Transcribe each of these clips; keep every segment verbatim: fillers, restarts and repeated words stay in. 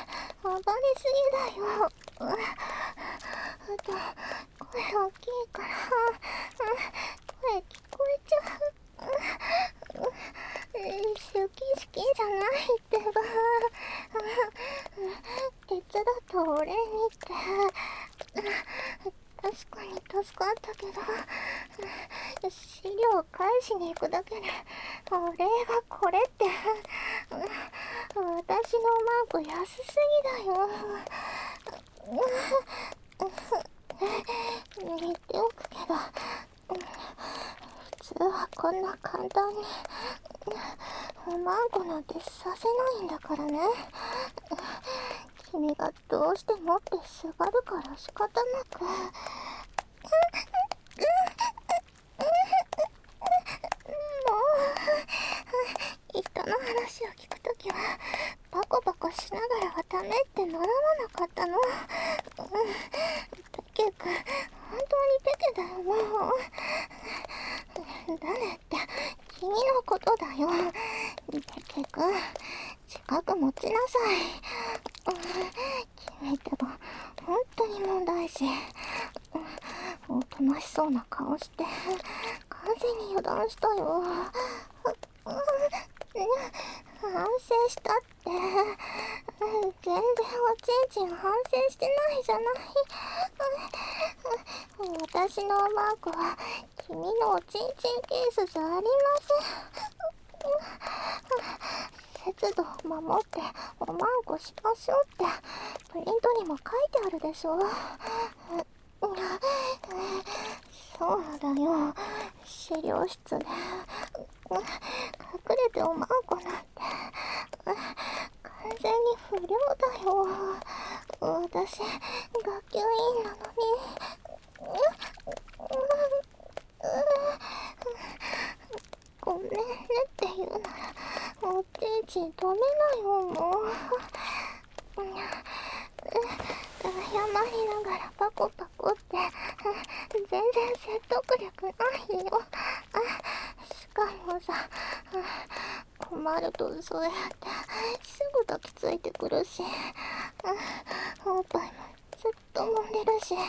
暴れすぎだよ。あと、声大きいから、声聞こえちゃう。好き好きじゃないってば。鉄だと俺にって。確かに助かったけど、資料返しに行くだけでお礼がこれって。私のマーク安すぎだよ。言っておくけど、普通はこんな簡単におまんこなんてさせないんだからね。君がどうしてもってすがるから仕方なく。もう人の話を聞くときはパコパコしながらはダメって習わなかったの。ペケ君、本当にペケだよ。もう誰って君のことだよ。ペケ君、近く持ちなさい。君ってば本当に問題児。おとなしそうな顔して完全に油断したよ。反省したって。全然おちんちん反省してないじゃない。私のマークは君のおちんちんケースじゃありません。節度を守っておまんこしましょうってプリントにも書いてあるでしょ。そうだよ、資料室で隠れておまんこなんて完全に不良だよ。私学級委員なのに。ごめんねって言うならおちんちん止めなよ。もう謝りながらパコパコって全然説得力ないよ。しかもさ、困るとそうやってすぐ抱きついてくるし、おっぱいもずっと揉んでるし、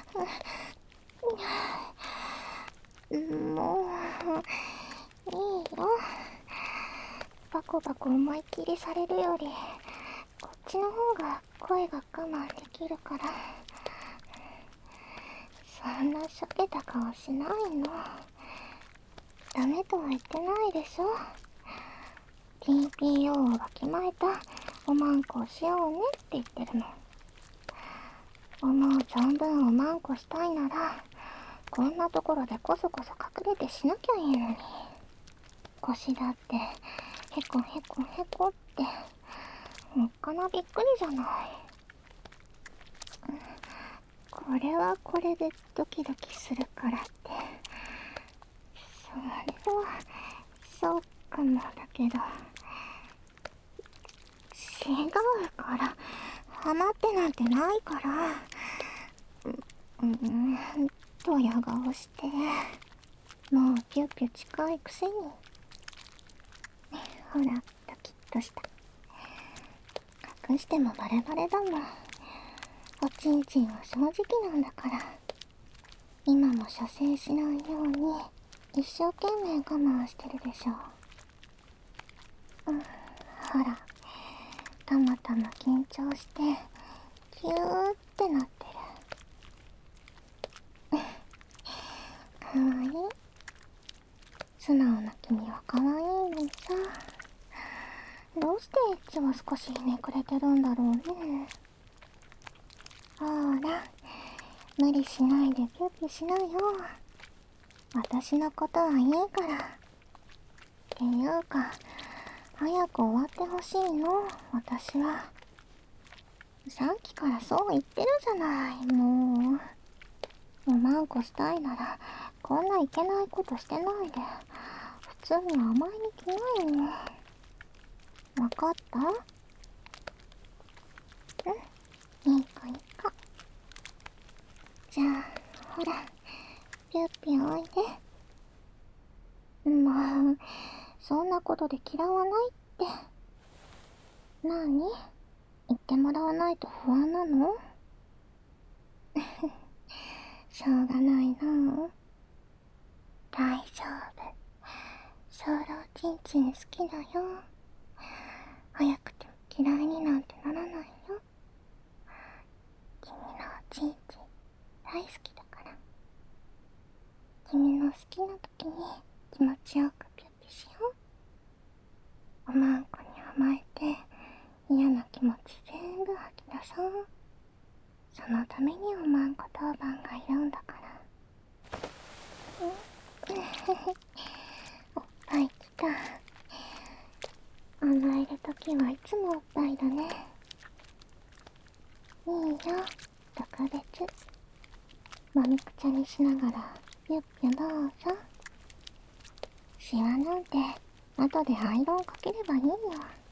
もういいよ。パコパコ思いっきりされるよりこっちの方が声が我慢できるから。そんなしょげた顔しないの。ダメとは言ってないでしょ。 ティーピーオー をわきまえたおまんこをしようねって言ってるの。思う存分おまんこしたいならこんなところでこそこそ隠れてしなきゃいいのに。腰だってへこへこへこっておっかなびっくりじゃない。これはこれでドキドキするからって、それはそうかもだけど、違うから、ハマってなんてないから。う、うん、ドヤ顔して、もうピュピュ近いくせに。ほら、ドキッとした。隠してもバレバレだもん。おちんちんは正直なんだから。今も射精しないように一生懸命我慢してるでしょ。うん、ほら、たまたま緊張してキューってなってる。かわいい。素直な君はかわいいのにさ。どうしてエッチは少しひねくれてるんだろうね。ほら、無理しないでピュッピュしなよ。私のことはいいから。っていうか、早く終わってほしいの、私は。さっきからそう言ってるじゃない、もう。おまんこしたいなら、こんないけないことしてないで、普通に甘えに来ないの。わかった？うん、いい子いい子。じゃあ、ほら、ぴゅっぴゅおいで。もう、そんなことで嫌わないって。なに？ 言ってもらわないと不安なの？しょうがないなあ。大丈夫。ソーラおちんちん好きだよ。早くても嫌いになんてならないよ。君のおちんちん大好きだから。君の好きな時に気持ちよくピュッピしよう。おまんこに甘えて嫌な気持ち全部吐き出そう。そのためにおまんこ当番がいるんだから。おっぱいきた。甘えるときはいつもおっぱいだね。いいよ、特別。もみくちゃにしながらピュッピュどうぞ。シワなんて後でアイロンかければいいよ。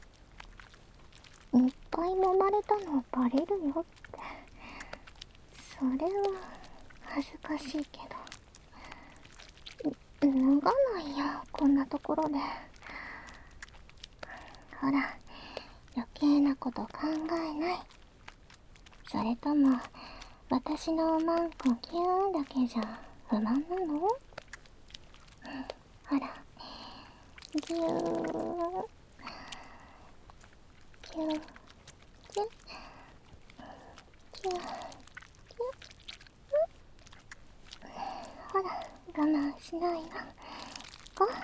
いっぱい揉まれたのバレるよって。それは恥ずかしいけど。脱がないよ、こんなところで。ほら、余計なこと考えない。それとも私のおまんこギューだけじゃ不満なの？ほら、ギューギューギュッギュッギュッ。ほら、我慢しないわ。こう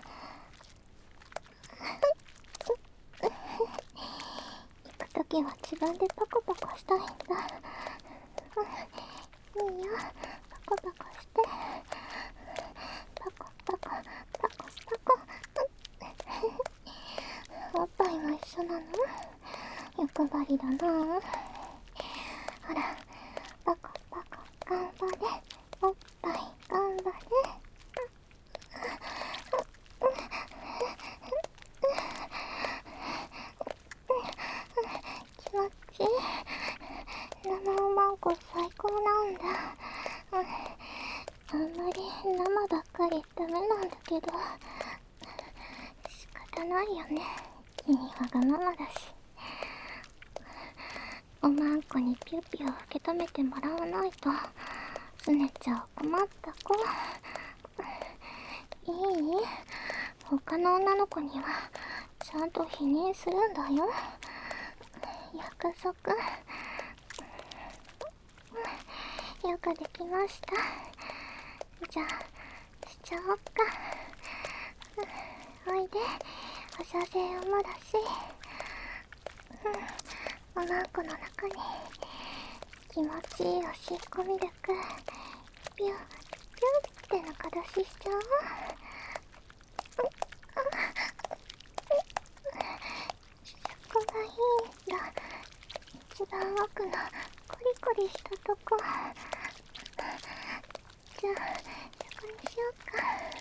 行くときは自分でパコパコしたいんだ。いいよ、パコパコして。パコパコパコパコ。おっぱいも一緒なの？欲張りだな。ほら、パコパコ頑張れ。おっぱい頑張れ。気持ちいい。生おまんこ最高なんだ。あんまり生ばっかりダメなんだけど、仕方ないよね。君はわがままだし。おまんこにピュピュを受け止めてもらわないとすねちゃう困った子。いい？他の女の子にはちゃんと否認するんだよ。約束。よくできました。じゃあしちゃおっか。おいで、お射精をもだし。おまんこの中に気持ちいいおしっこミルクピュッピュッって中出ししちゃおう。そこがいいんだ。一番奥のコリコリしたとこ。じゃあそこにしようか。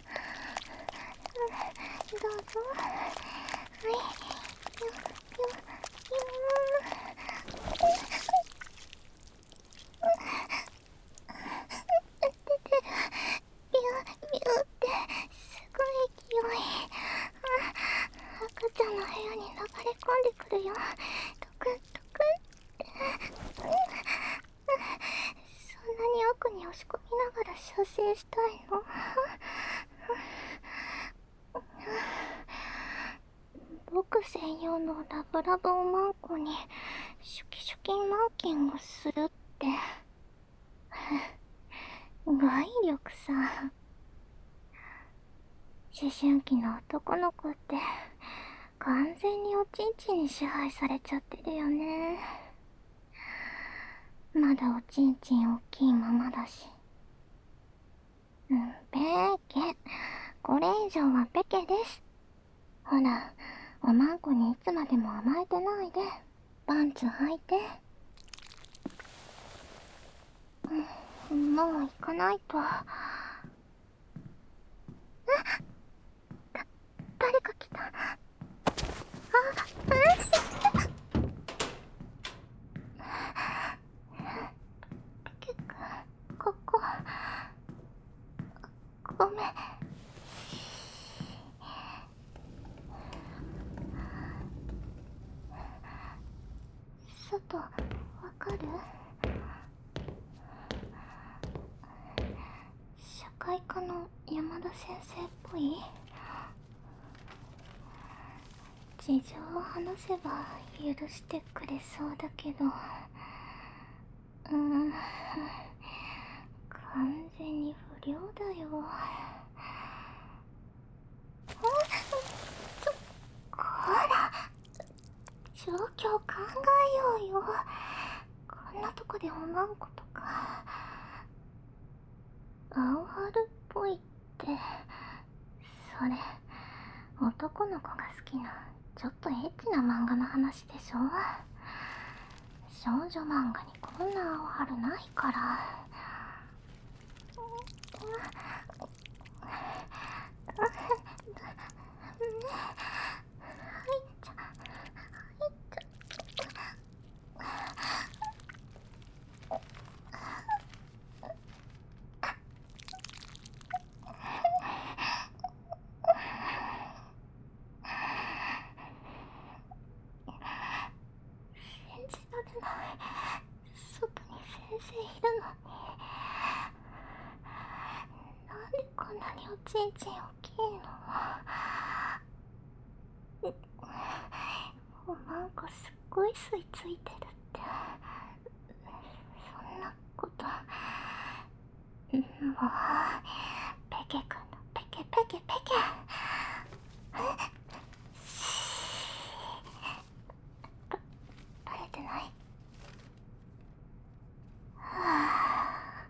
うん、どうぞ。はい、ピュッピュッピュッ。赤ちゃんの部屋に流れ込んでくるよ。トクントクンって。そんなに奥に押し込みながら射精したいの？僕専用のラブラブおまんこにシュキシュキマーキングするって語彙力さ。思春期の男の子って完全におちんちんに支配されちゃってるよね。まだおちんちん大きいままだし。うん、ペーケ。これ以上はペケです。ほら、おまんこにいつまでも甘えてないで。パンツ履いて。うん、もう行かないと。あ、だ、誰か来た。あ、ペケくん、ここ。ごめん。 ちょっとわかる？社会科の山田先生っぽい？事情を話せば許してくれそうだけど、うーん、完全に不良だよ。こら、状況考えようよ。こんなとこでおまんことか。青春っぽいって、それ男の子が好きなちょっとエッチな漫画の話でしょ。少女漫画にこんな青春ないから。信じられない。外に先生いるのに。なんでこんなにおちんちん大きいの？おまんこすっごい吸い付いてるって。そんなこと。もう、ペケくんのペケペケペケ。バレてない？は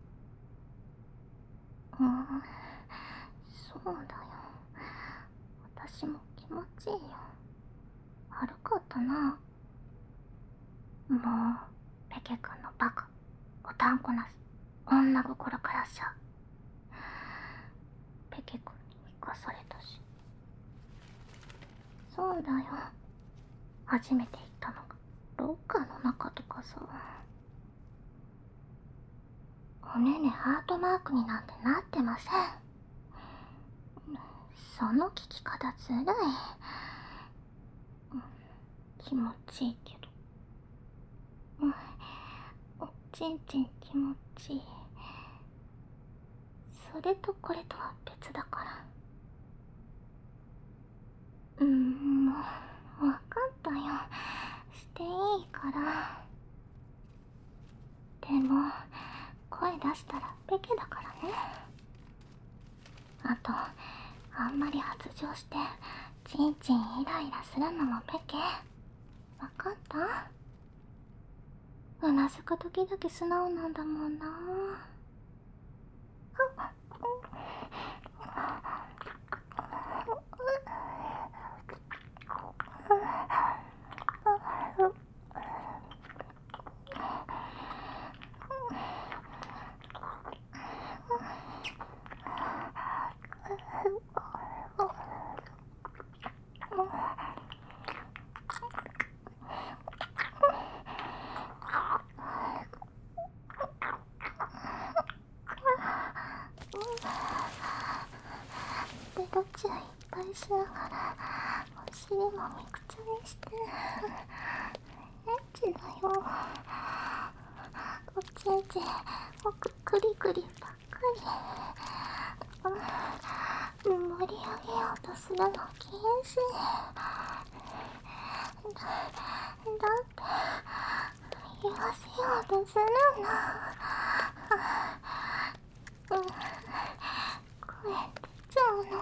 ぁ。うん、そうだよ。私も気持ちいいよ。悪かったな。もう、ペケくんのバカ、おたんこなす、女心からしゃ。ペケくんに生かされたし。そうだよ。初めて行ったのがロッカーの中とかさ。おねねハートマークになんてなってません。その聞き方ずるい。気持ちいいけど。うん、おちんちん気持ちいい。それとこれとは別だから。うん、もう、わかったよ。していいから。でも、声出したらペケだからね。あと、あんまり発情して、ちんちんイライラするのもペケ。わかった？うなずくときだけ素直なんだもんな。ベロチューいっぱいしながらお尻もみくちゃにしてエッチだよ。おちんちんもくくりくりばっかり、うん、盛り上げようとするの禁止だ。だって言わせようとするの。うん、声出ちゃうの。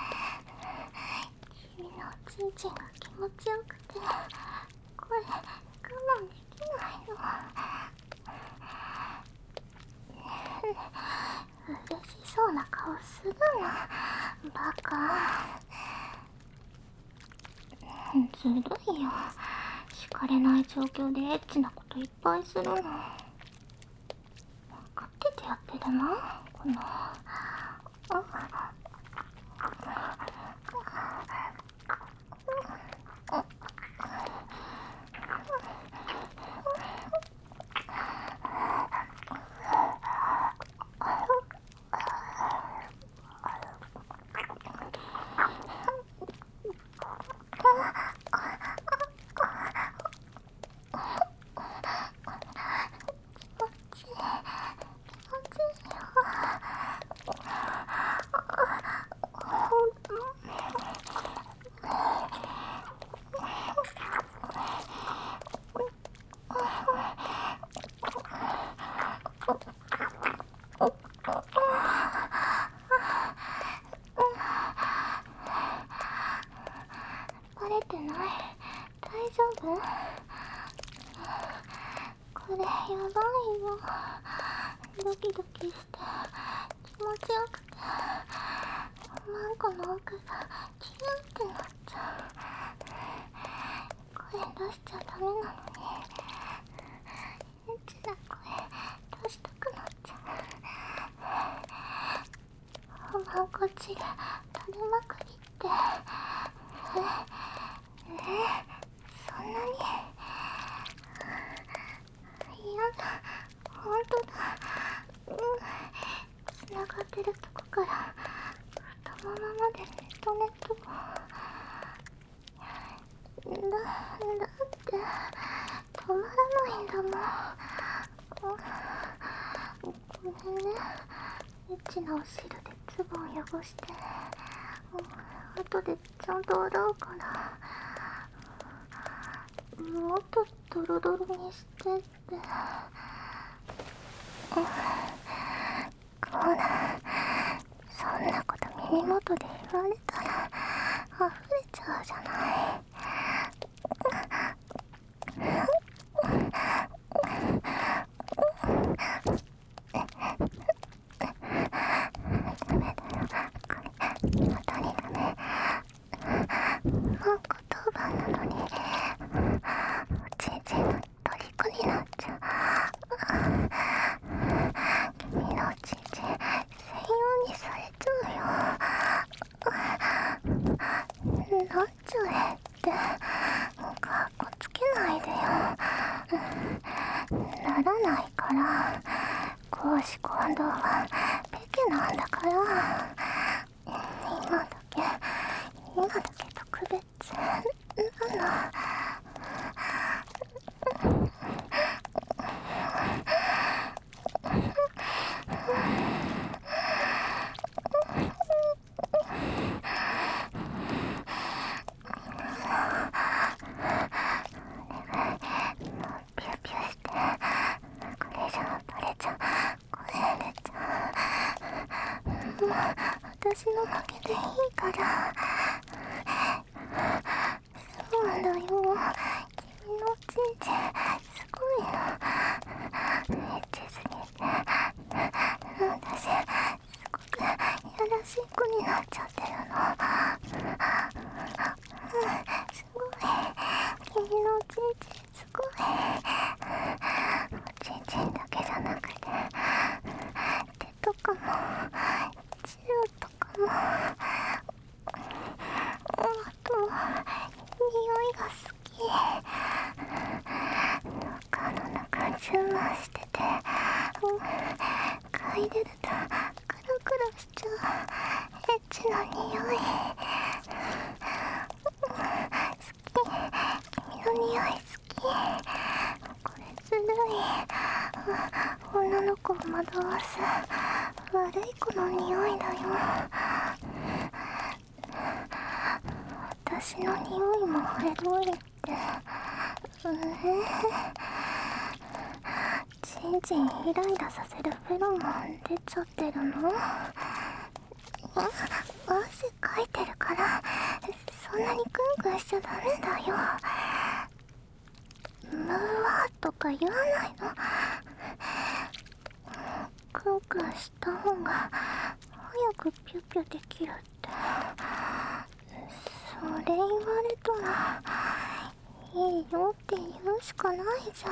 君のおちんちんが気持ちよくて声我慢できないの。嬉しそうな顔するの、バカ。ずるいよ。敷かれない状況でエッチなこといっぱいするの。分かっててやってるな、この。 これやばいよ。ドキドキして気持ちよくてマンコの奥がキュンってなっちゃう。声出しちゃダメなのにエッチな声出したくなっちゃう。マンコ血が垂れまくりってええそんなに嫌だ。ほんとだ。うんつながってるとこから太ももまでネットネットだ、だって止まらないんだもん。ごめんね。エッチなお汁でズボン汚して後でちゃんと洗うからもっとドロドロにしてって。こうだ。そんなこと耳元で言われたら溢れちゃうじゃない。ダメだよこれ本当にダメ。もう言葉なのにおちんちんの虜になっちゃう。君のおちんちん専用にされちゃうよ。なっちゃえってかっこつけないでよ。ならないから公私混同はペケなんだから。今だけ今だけ特別なの。ピューピューしてこれ以上バレちゃう。声出ちゃう。もう私の負けでいいからそうだよ。君のおちんちんすごいの。エッチすぎて私すごくやらしい子になっちゃってるの。すごい君のおちんちんすごい。おちんちんだけじゃなくて手とかもチューとかもあと匂いが好き。中の中充満してて嗅いでるとクルクルしちゃうエッチな匂い。好き。君の匂い好き。これずるい。女の子を惑わす悪い子の匂いだよ。私の匂いもエロいって。えー、ちんちんイライラさせるフェロモン出ちゃってるの？汗かいてるからそんなにクンクンしちゃダメだよ。ムーワーとか言わないの。クンクンした方が早くピュピュできるって。それ言われたらいいよって言うしかないじ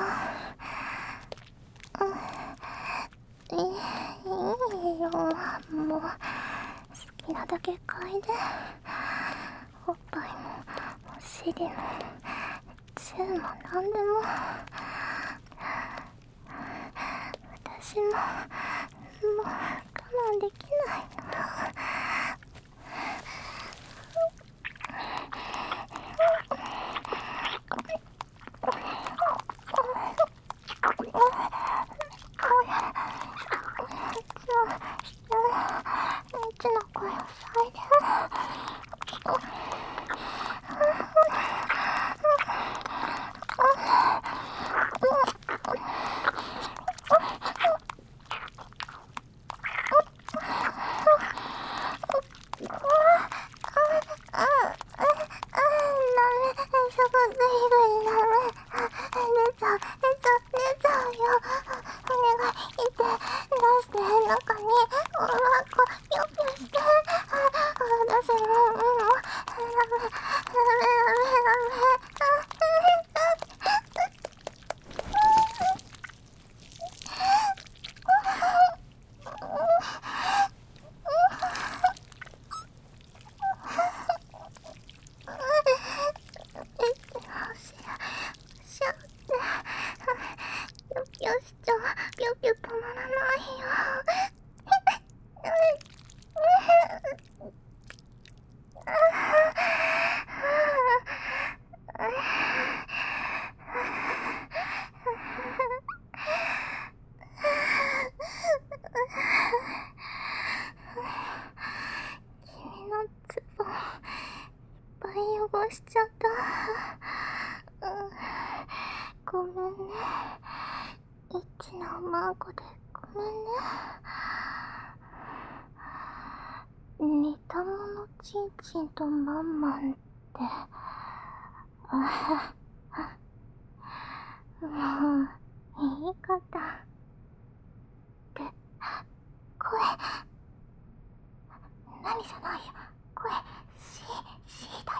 ゃん。うん、いい、いいよ。もう好きなだけ嗅いで。おっぱいもお尻もチューもなんでも。私ももう我慢できないの。エッチな声をさいで。 ごめんね。エッチなおまんこでごめんね。似たものちんちんとまんまんって、あもう言い方って声何じゃないよ、声 C, C だ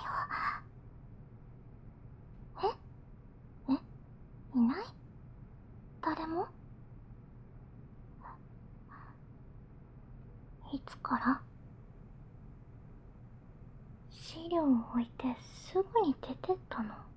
よ。ええ、いない？誰も？いつから？資料を置いてすぐに出てったの？